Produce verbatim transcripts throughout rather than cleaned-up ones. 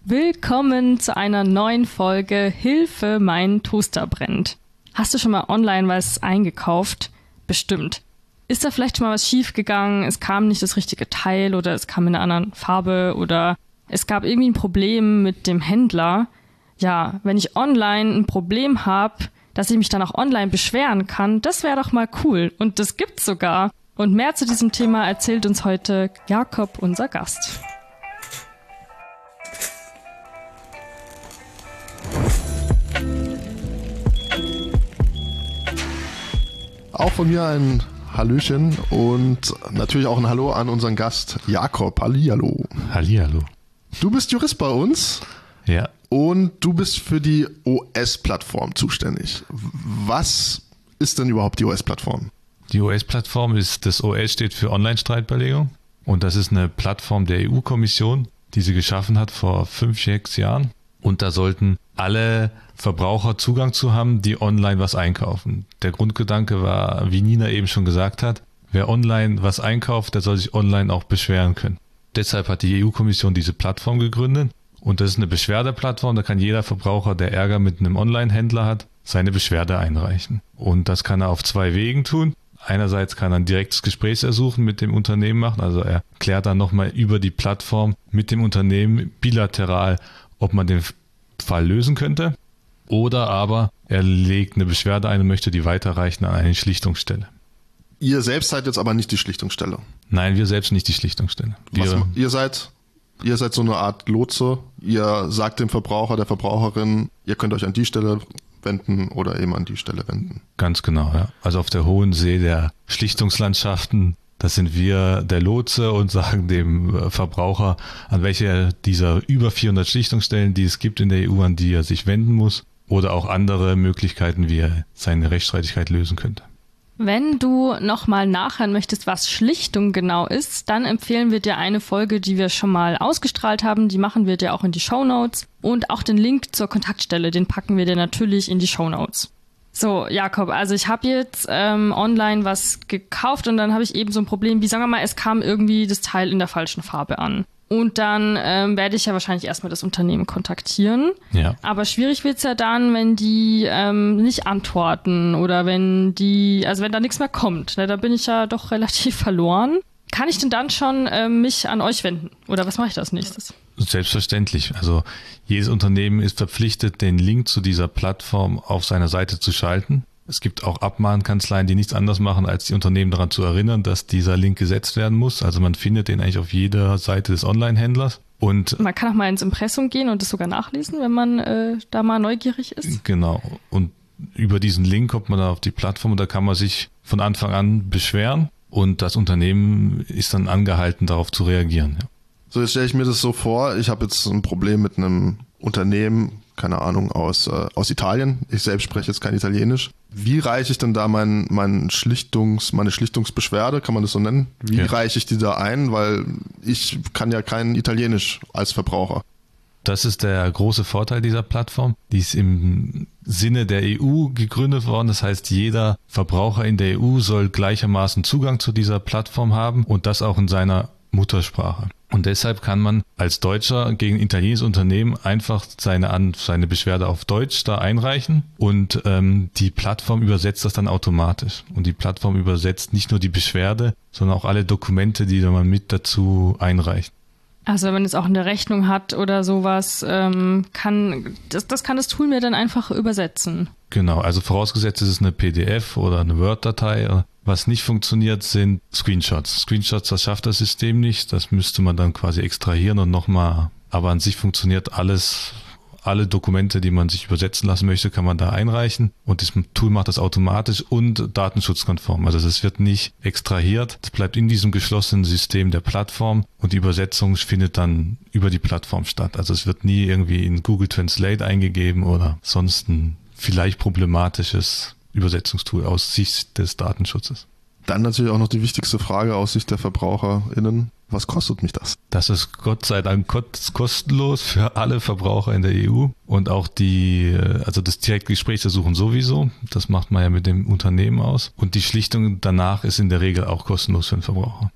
Willkommen zu einer neuen Folge Hilfe, mein Toaster brennt. Hast du schon mal online was eingekauft? Bestimmt. Ist da vielleicht schon mal was schief gegangen? Es kam nicht das richtige Teil oder es kam in einer anderen Farbe oder es gab irgendwie ein Problem mit dem Händler. Ja, wenn ich online ein Problem habe, dass ich mich dann auch online beschweren kann, das wäre doch mal cool. Und das gibt's sogar. Und mehr zu diesem Thema erzählt uns heute Jakob, unser Gast. Auch von mir ein Hallöchen und natürlich auch ein Hallo an unseren Gast Jakob. Hallihallo. Hallihallo. Du bist Jurist bei uns. Ja. Und du bist für die O S-Plattform zuständig. Was ist denn überhaupt die O S-Plattform? Die O S-Plattform ist, das O S steht für Online-Streitbeilegung. Und das ist eine Plattform der E U-Kommission, die sie geschaffen hat vor fünf, sechs Jahren. Und da sollten alle Verbraucher Zugang zu haben, die online was einkaufen. Der Grundgedanke war, wie Nina eben schon gesagt hat, wer online was einkauft, der soll sich online auch beschweren können. Deshalb hat die E U-Kommission diese Plattform gegründet. Und das ist eine Beschwerdeplattform, da kann jeder Verbraucher, der Ärger mit einem Online-Händler hat, seine Beschwerde einreichen. Und das kann er auf zwei Wegen tun. Einerseits kann er ein direktes Gesprächsersuchen mit dem Unternehmen machen, also er klärt dann nochmal über die Plattform mit dem Unternehmen bilateral, ob man den Fall lösen könnte. Oder aber er legt eine Beschwerde ein und möchte die weiterreichen an eine Schlichtungsstelle. Ihr selbst seid jetzt aber nicht die Schlichtungsstelle. Nein, wir selbst nicht die Schlichtungsstelle. Wir, Was, ihr seid... Ihr seid so eine Art Lotse. Ihr sagt dem Verbraucher, der Verbraucherin, ihr könnt euch an die Stelle wenden oder eben an die Stelle wenden. Ganz genau, ja. Also auf der hohen See der Schlichtungslandschaften, das sind wir der Lotse und sagen dem Verbraucher, an welche dieser über vierhundert Schlichtungsstellen, die es gibt in der E U, an die er sich wenden muss oder auch andere Möglichkeiten, wie er seine Rechtsstreitigkeit lösen könnte. Wenn du nochmal nachhören möchtest, was Schlichtung genau ist, dann empfehlen wir dir eine Folge, die wir schon mal ausgestrahlt haben. Die machen wir dir auch in die Shownotes. Und auch den Link zur Kontaktstelle, den packen wir dir natürlich in die Shownotes. So, Jakob, also ich habe jetzt ähm, online was gekauft und dann habe ich eben so ein Problem, wie sagen wir mal, es kam irgendwie das Teil in der falschen Farbe an. Und dann ähm, werde ich ja wahrscheinlich erstmal das Unternehmen kontaktieren. Ja. Aber schwierig wird's ja dann, wenn die ähm, nicht antworten oder wenn die, also wenn da nichts mehr kommt. Ne, da bin ich ja doch relativ verloren. Kann ich denn dann schon ähm, mich an euch wenden? Oder was mache ich da als nächstes? Selbstverständlich. Also jedes Unternehmen ist verpflichtet, den Link zu dieser Plattform auf seiner Seite zu schalten. Es gibt auch Abmahnkanzleien, die nichts anderes machen, als die Unternehmen daran zu erinnern, dass dieser Link gesetzt werden muss. Also man findet den eigentlich auf jeder Seite des Online-Händlers. Und man kann auch mal ins Impressum gehen und das sogar nachlesen, wenn man äh, da mal neugierig ist. Genau. Und über diesen Link kommt man dann auf die Plattform und da kann man sich von Anfang an beschweren und das Unternehmen ist dann angehalten, darauf zu reagieren. Ja. So, jetzt stelle ich mir das so vor, ich habe jetzt ein Problem mit einem Unternehmen, keine Ahnung, aus, äh, aus Italien. Ich selbst spreche jetzt kein Italienisch. Wie reiche ich denn da mein, mein Schlichtungs, meine Schlichtungsbeschwerde, kann man das so nennen? Wie ja. reiche ich die da ein? Weil ich kann ja kein Italienisch als Verbraucher. Das ist der große Vorteil dieser Plattform. Die ist im Sinne der E U gegründet worden. Das heißt, jeder Verbraucher in der E U soll gleichermaßen Zugang zu dieser Plattform haben und das auch in seiner Muttersprache. Und deshalb kann man als Deutscher gegen ein italienisches Unternehmen einfach seine, An- seine Beschwerde auf Deutsch da einreichen und ähm, die Plattform übersetzt das dann automatisch. Und die Plattform übersetzt nicht nur die Beschwerde, sondern auch alle Dokumente, die man mit dazu einreicht. Also wenn man jetzt auch eine Rechnung hat oder sowas, ähm, kann das, das kann das Tool mir dann einfach übersetzen. Genau, also vorausgesetzt ist es eine P D F oder eine Word-Datei. Was nicht funktioniert, sind Screenshots. Screenshots, das schafft das System nicht. Das müsste man dann quasi extrahieren und nochmal. Aber an sich funktioniert alles. Alle Dokumente, die man sich übersetzen lassen möchte, kann man da einreichen. Und das Tool macht das automatisch und datenschutzkonform. Also es wird nicht extrahiert. Es bleibt in diesem geschlossenen System der Plattform und die Übersetzung findet dann über die Plattform statt. Also es wird nie irgendwie in Google Translate eingegeben oder sonst ein vielleicht problematisches Übersetzungstool aus Sicht des Datenschutzes. Dann natürlich auch noch die wichtigste Frage aus Sicht der VerbraucherInnen. Was kostet mich das? Das ist Gott sei Dank kostenlos für alle Verbraucher in der E U und auch die, also das Direktgesprächsersuchen sowieso. Das macht man ja mit dem Unternehmen aus. Und die Schlichtung danach ist in der Regel auch kostenlos für den Verbraucher.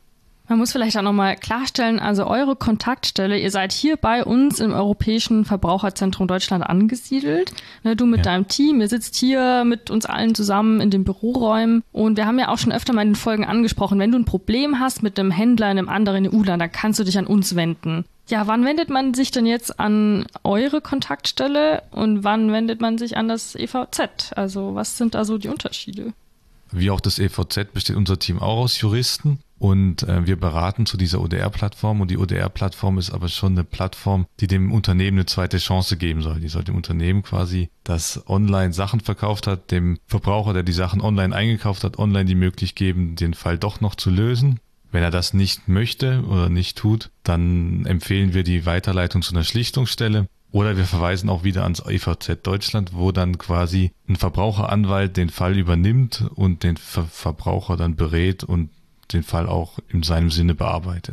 Man muss vielleicht auch nochmal klarstellen, also eure Kontaktstelle, ihr seid hier bei uns im Europäischen Verbraucherzentrum Deutschland angesiedelt. Ne, du mit ja. deinem Team, ihr sitzt hier mit uns allen zusammen in den Büroräumen und wir haben ja auch schon öfter mal in den Folgen angesprochen, wenn du ein Problem hast mit einem Händler in einem anderen E U-Land, dann kannst du dich an uns wenden. Ja, wann wendet man sich denn jetzt an eure Kontaktstelle und wann wendet man sich an das E V Z? Also was sind da so die Unterschiede? Wie auch das E V Z besteht unser Team auch aus Juristen. Und äh, wir beraten zu dieser O D R-Plattform und die O D R-Plattform ist aber schon eine Plattform, die dem Unternehmen eine zweite Chance geben soll. Die soll dem Unternehmen quasi, das online Sachen verkauft hat, dem Verbraucher, der die Sachen online eingekauft hat, online die Möglichkeit geben, den Fall doch noch zu lösen. Wenn er das nicht möchte oder nicht tut, dann empfehlen wir die Weiterleitung zu einer Schlichtungsstelle. Oder wir verweisen auch wieder ans E V Z Deutschland, wo dann quasi ein Verbraucheranwalt den Fall übernimmt und den Ver- Verbraucher dann berät und den Fall auch in seinem Sinne bearbeitet.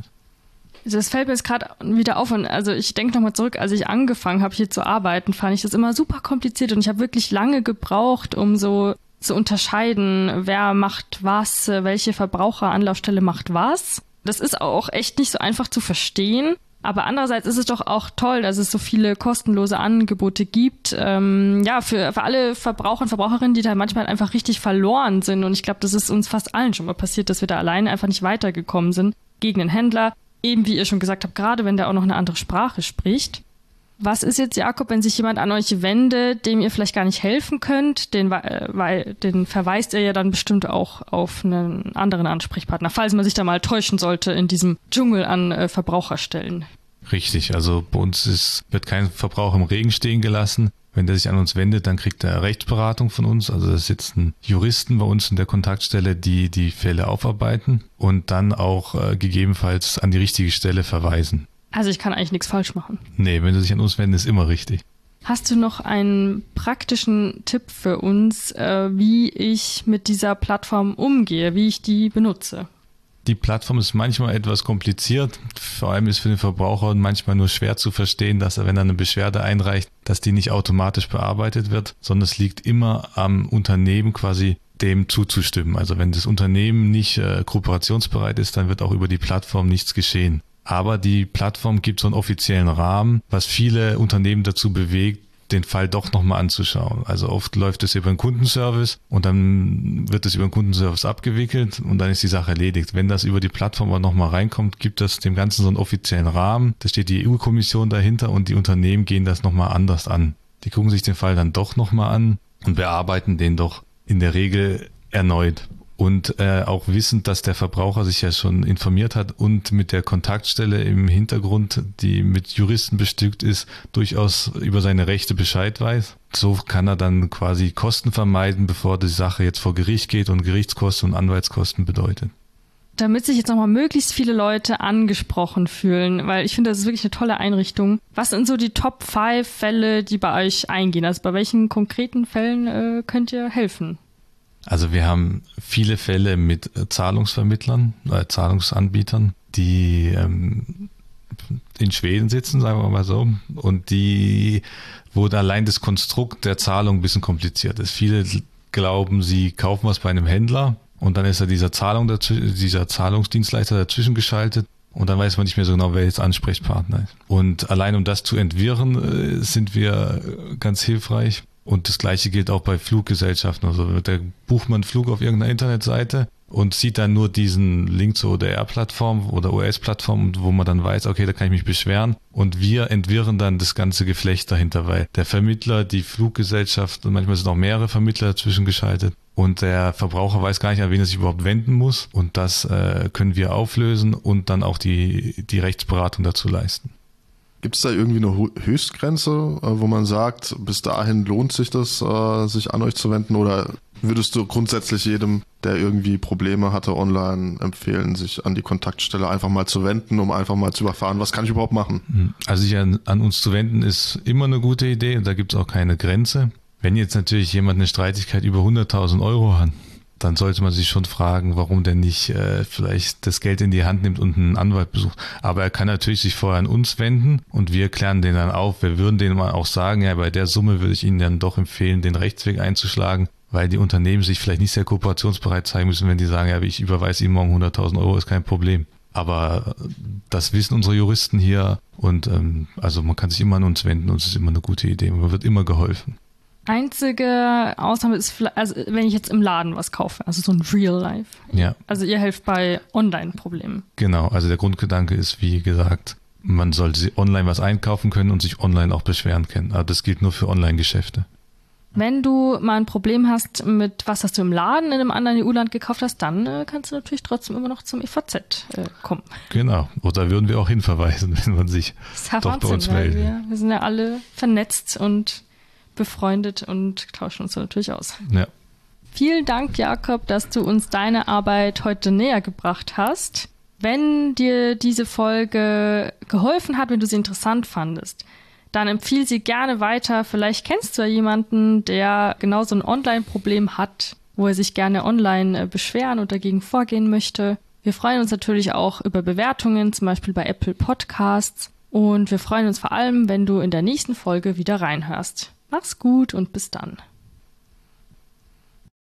Das fällt mir jetzt gerade wieder auf und also ich denke nochmal zurück, als ich angefangen habe hier zu arbeiten, fand ich das immer super kompliziert und ich habe wirklich lange gebraucht, um so zu unterscheiden, wer macht was, welche Verbraucheranlaufstelle macht was. Das ist auch echt nicht so einfach zu verstehen. Aber andererseits ist es doch auch toll, dass es so viele kostenlose Angebote gibt, ähm, ja, für, für alle Verbraucher und Verbraucherinnen, die da manchmal einfach richtig verloren sind. Und ich glaube, das ist uns fast allen schon mal passiert, dass wir da alleine einfach nicht weitergekommen sind gegen den Händler. Eben wie ihr schon gesagt habt, gerade wenn der auch noch eine andere Sprache spricht. Was ist jetzt, Jakob, wenn sich jemand an euch wendet, dem ihr vielleicht gar nicht helfen könnt? Den, weil, den verweist ihr ja dann bestimmt auch auf einen anderen Ansprechpartner, falls man sich da mal täuschen sollte in diesem Dschungel an äh, Verbraucherstellen. Richtig, also bei uns ist, wird kein Verbraucher im Regen stehen gelassen. Wenn der sich an uns wendet, dann kriegt er Rechtsberatung von uns. Also da sitzen Juristen bei uns in der Kontaktstelle, die die Fälle aufarbeiten und dann auch äh, gegebenenfalls an die richtige Stelle verweisen. Also ich kann eigentlich nichts falsch machen. Nee, wenn sie sich an uns wenden, ist immer richtig. Hast du noch einen praktischen Tipp für uns, äh, wie ich mit dieser Plattform umgehe, wie ich die benutze? Die Plattform ist manchmal etwas kompliziert. Vor allem ist für den Verbraucher manchmal nur schwer zu verstehen, dass er, wenn er eine Beschwerde einreicht, dass die nicht automatisch bearbeitet wird, sondern es liegt immer am Unternehmen quasi dem zuzustimmen. Also wenn das Unternehmen nicht äh, kooperationsbereit ist, dann wird auch über die Plattform nichts geschehen. Aber die Plattform gibt so einen offiziellen Rahmen, was viele Unternehmen dazu bewegt, den Fall doch nochmal anzuschauen. Also oft läuft es über einen Kundenservice und dann wird es über einen Kundenservice abgewickelt und dann ist die Sache erledigt. Wenn das über die Plattform aber nochmal reinkommt, gibt das dem Ganzen so einen offiziellen Rahmen. Da steht die E U-Kommission dahinter und die Unternehmen gehen das nochmal anders an. Die gucken sich den Fall dann doch nochmal an und bearbeiten den doch in der Regel erneut. Und äh, auch wissend, dass der Verbraucher sich ja schon informiert hat und mit der Kontaktstelle im Hintergrund, die mit Juristen bestückt ist, durchaus über seine Rechte Bescheid weiß. So kann er dann quasi Kosten vermeiden, bevor die Sache jetzt vor Gericht geht und Gerichtskosten und Anwaltskosten bedeutet. Damit sich jetzt nochmal möglichst viele Leute angesprochen fühlen, weil ich finde, das ist wirklich eine tolle Einrichtung. Was sind so die Top fünf Fälle, die bei euch eingehen? Also bei welchen konkreten Fällen äh, könnt ihr helfen? Also wir haben viele Fälle mit Zahlungsvermittlern, äh, Zahlungsanbietern, die ähm, in Schweden sitzen, sagen wir mal so, und die, wo allein das Konstrukt der Zahlung ein bisschen kompliziert ist. Viele glauben, sie kaufen was bei einem Händler und dann ist da dieser Zahlung dazwischen, dieser Zahlungsdienstleister dazwischen geschaltet und dann weiß man nicht mehr so genau, wer jetzt Ansprechpartner ist. Und allein um das zu entwirren, äh, sind wir ganz hilfreich. Und das Gleiche gilt auch bei Fluggesellschaften. Also da bucht man einen Flug auf irgendeiner Internetseite und sieht dann nur diesen Link zur O D R-Plattform oder O S-Plattform, wo man dann weiß, okay, da kann ich mich beschweren. Und wir entwirren dann das ganze Geflecht dahinter, weil der Vermittler, die Fluggesellschaft und manchmal sind auch mehrere Vermittler dazwischen geschaltet und der Verbraucher weiß gar nicht, an wen er sich überhaupt wenden muss. Und das äh, können wir auflösen und dann auch die, die Rechtsberatung dazu leisten. Gibt es da irgendwie eine Höchstgrenze, wo man sagt, bis dahin lohnt sich das, sich an euch zu wenden? Oder würdest du grundsätzlich jedem, der irgendwie Probleme hatte online, empfehlen, sich an die Kontaktstelle einfach mal zu wenden, um einfach mal zu erfahren, was kann ich überhaupt machen? Also sich an, an uns zu wenden ist immer eine gute Idee und da gibt es auch keine Grenze. Wenn jetzt natürlich jemand eine Streitigkeit über hunderttausend Euro hat, dann sollte man sich schon fragen, warum der nicht äh, vielleicht das Geld in die Hand nimmt und einen Anwalt besucht. Aber er kann natürlich sich vorher an uns wenden und wir klären den dann auf. Wir würden denen mal auch sagen, ja, bei der Summe würde ich Ihnen dann doch empfehlen, den Rechtsweg einzuschlagen, weil die Unternehmen sich vielleicht nicht sehr kooperationsbereit zeigen müssen, wenn die sagen, ja, ich überweise Ihnen morgen hunderttausend Euro, ist kein Problem. Aber das wissen unsere Juristen hier und ähm, also man kann sich immer an uns wenden und es ist immer eine gute Idee. Man wird immer geholfen. Einzige Ausnahme ist, also wenn ich jetzt im Laden was kaufe, also so ein Real Life. Ja. Also ihr helft bei Online-Problemen. Genau, also der Grundgedanke ist, wie gesagt, man sollte online was einkaufen können und sich online auch beschweren können. Aber das gilt nur für Online-Geschäfte. Wenn du mal ein Problem hast mit was, was du im Laden in einem anderen E U-Land gekauft hast, dann äh, kannst du natürlich trotzdem immer noch zum E V Z äh, kommen. Genau, oder würden wir auch hinverweisen, wenn man sich das ist ja doch Wahnsinn, bei uns weil meldet. Wir, wir sind ja alle vernetzt und befreundet und tauschen uns so natürlich aus. Ja. Vielen Dank, Jakob, dass du uns deine Arbeit heute näher gebracht hast. Wenn dir diese Folge geholfen hat, wenn du sie interessant fandest, dann empfiehl sie gerne weiter. Vielleicht kennst du ja jemanden, der genau so ein Online-Problem hat, wo er sich gerne online beschweren und dagegen vorgehen möchte. Wir freuen uns natürlich auch über Bewertungen, zum Beispiel bei Apple Podcasts. Und wir freuen uns vor allem, wenn du in der nächsten Folge wieder reinhörst. Mach's gut und bis dann.